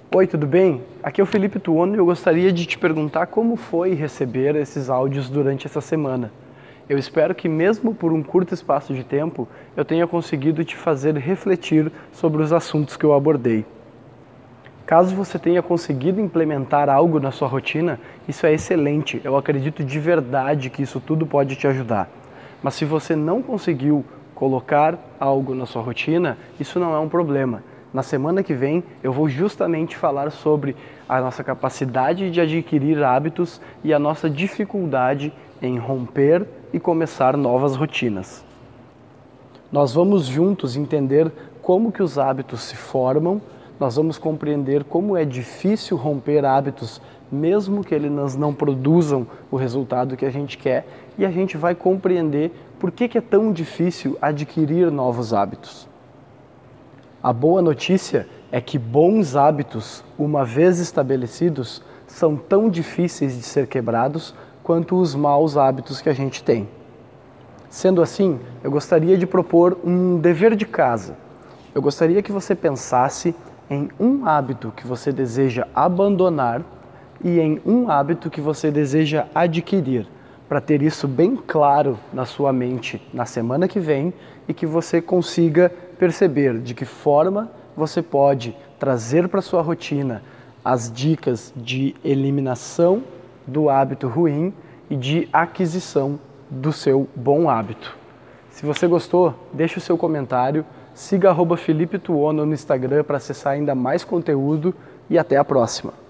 Oi, tudo bem? Aqui é o Felipe Tuono e eu gostaria de te perguntar como foi receber esses áudios durante essa semana. Eu espero que mesmo por um curto espaço de tempo, eu tenha conseguido te fazer refletir sobre os assuntos que eu abordei. Caso você tenha conseguido implementar algo na sua rotina, isso é excelente, eu acredito de verdade que isso tudo pode te ajudar. Mas se você não conseguiu colocar algo na sua rotina, isso não é um problema. Na semana que vem eu vou justamente falar sobre a nossa capacidade de adquirir hábitos e a nossa dificuldade em romper e começar novas rotinas. Nós vamos juntos entender como que os hábitos se formam, nós vamos compreender como é difícil romper hábitos mesmo que eles não produzam o resultado que a gente quer, e a gente vai compreender por que é tão difícil adquirir novos hábitos. A boa notícia é que bons hábitos, uma vez estabelecidos, são tão difíceis de ser quebrados quanto os maus hábitos que a gente tem. Sendo assim, eu gostaria de propor um dever de casa. Eu gostaria que você pensasse em um hábito que você deseja abandonar e em um hábito que você deseja adquirir, para ter isso bem claro na sua mente na semana que vem e que você consiga perceber de que forma você pode trazer para sua rotina as dicas de eliminação do hábito ruim e de aquisição do seu bom hábito. Se você gostou, deixe o seu comentário, siga @Felipe Tuono no Instagram para acessar ainda mais conteúdo e até a próxima.